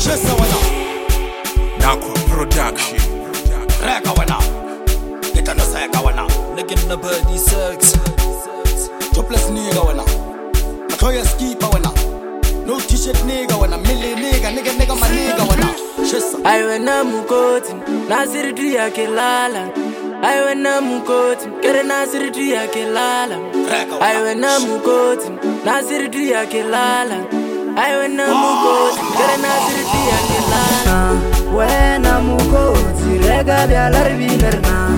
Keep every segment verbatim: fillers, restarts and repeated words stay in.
Chesa wana Nakwa Production. Reka wana Kita no seka wana Nigga in the body sex. Topless nigga wana Matoya skipa wana No t-shirt nigga wana Mili nigga Nigga nigga ma nigga wana Chesa Aiwe na mukoti Nasiri tu yake lala Aiwe na mukoti Kere nasiri tu yake lala Reka wana Aiwe na mukoti Nasiri tu yake lala Aiwe na mukoti Kere nasiri tu yake lala Wena mukoti Rega bia larbinerna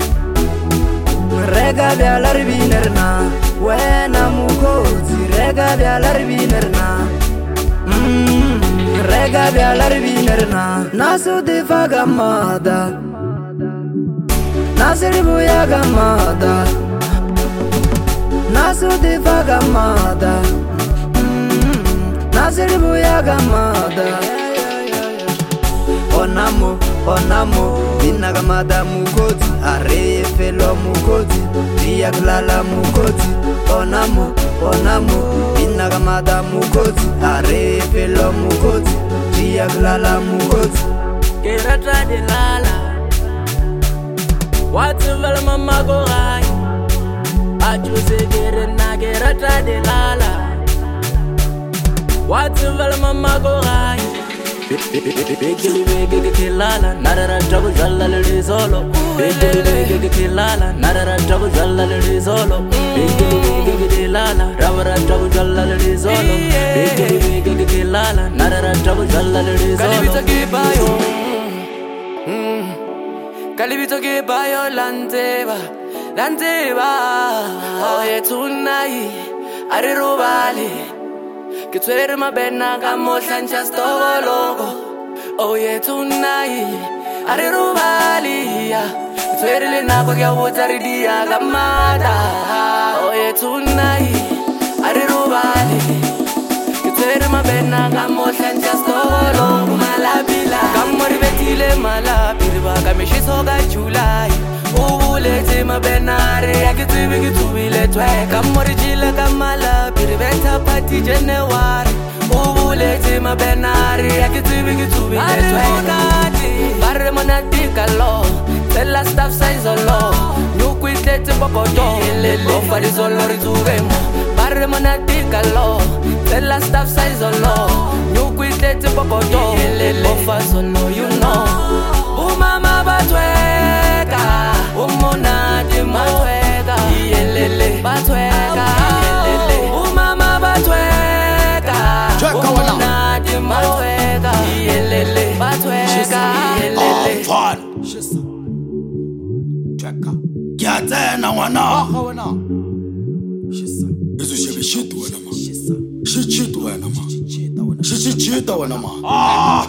Rega bia larbinerna Wena mukoti Rega bia larbinerna Mm, Rega bia larbinerna Nasu difa gamada Nasiri buya gamada Nasu difa gamada Mm, Nasiri buya gamada Onamo, onamo Bina gamada mukoti Are felo mukoti Ria glala mukoti Onamo, onamo Bina gamada mukoti Are felo mukoti Ria glala mukoti Kerata de lala What's vala mama go rai Aju se gere na kerata de lala What's vala mama go rai Bigili bigili kilala Narara trouble jalla lidi solo Bigili bigili kilala Narara trouble jalla lidi solo Bigili bigili kilala Ravara trouble jalla lidi solo Bigili bigili kilala Narara trouble jalla lidi solo Kalibito ke bayo Kalibito ke bayo lanteba Lanteba Oye tunai Arirubali Kitwere mabena kamohla nchastoko logo Oye tunai Arirubali Kitwere linako kya utaridia kamada Oye tunai Arirubali Kitwere mabena kamohla nchastoko logo Malabila Kamori betile malabili Baka mishisoga July Ubulete mabenare Yakitibi kitubile twe Kamori jile kamala Biribeta pati January Ubulete mabenare Yakitibi kitubile twe Barre monatika lo Tella staff size lo Nyukwitete bokoto Ofari solo rituvemo Barre monatika lo Tella staff size lo Nyukwitete bokoto Ofari solo you know Umama batweka Umonati matweka Iyelele batweka Iyelele Umama batweka Umonati matweka Iyelele batweka Iyelele Fun Chesa Cheka Gyatena wana Aha wana Chesa Izu shebe shit wana ma Chesa Shit shit wana ma Shit shit wana ma Ah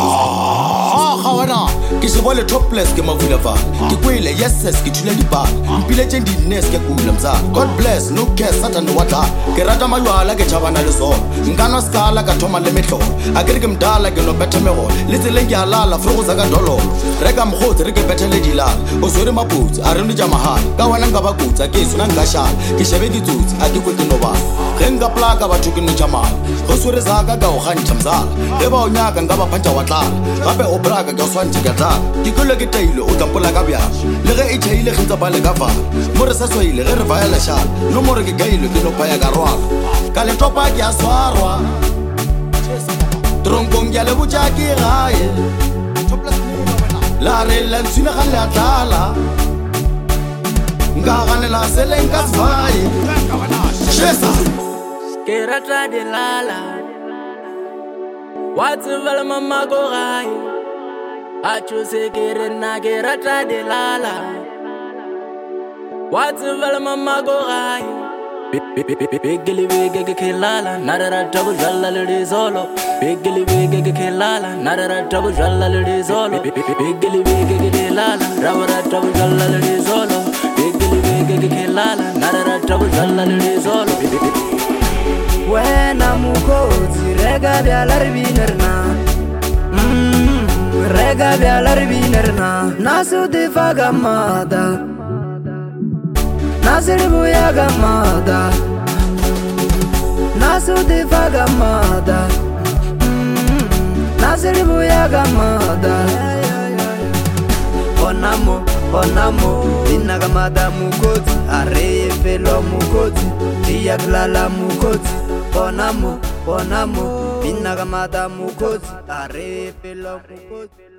Ah wana Kisibole topless ke mavula va Kikwile yeses kitule liba Mpile chendi nes ke kula mza God bless no care satan wata Kerata maywala ke chabana lezo Ngano skala ka thoma le metlo Akere ke mdala ke no bethe mego Letse le ke alala frogo za ka dololo Reka mkhotsi re ke bethe le dilala O swere maputsi a re no ja mahal Ka wana nga ba kutsa ke suna nga shala Ke shebe ke tsutsi a ke kwete no ba Ge nga plaka batho ke no jamal Go swere zaka ka o gantša mzala Ge ba o nyaka nga ba phantša wa tlala Gape o braka ka swantse ka tlala Dikolo ke taile o tampola ka bjala Le ge e tšhaile ge ntsa bale ka fala Mo re sa swile ge re vaela šala No more ke kaile ke no phaya ka rwala Ka letopa ke a swarwa Tronkong ke a lebotša ke gae La re la ntshwina ga le a tlala Nka ganela seleng ka svae Chesa Kerata de lala What's vala mama go rai Achu se kere na kerata de lala What's vala mama go rai Bigili bigili kilala Narara trouble jalla lidi solo Bigili bigili kilala Narara trouble jalla lidi solo Bigili bigili kilala Ravara trouble jalla lidi solo Bigili bigili kilala Narara trouble jalla lidi solo Wena mukoti Rega bia larbinerna Mm, Rega bia larbinerna Nasu difa gamada Nasiri buya gamada Nasu diva gamada selibu ya gamada Onamo, onamo, bina gamada mukoti Areye felo mukoti, iya glala mukoti Onamo, onamo, bina gamada mukoti Areye felo mukoti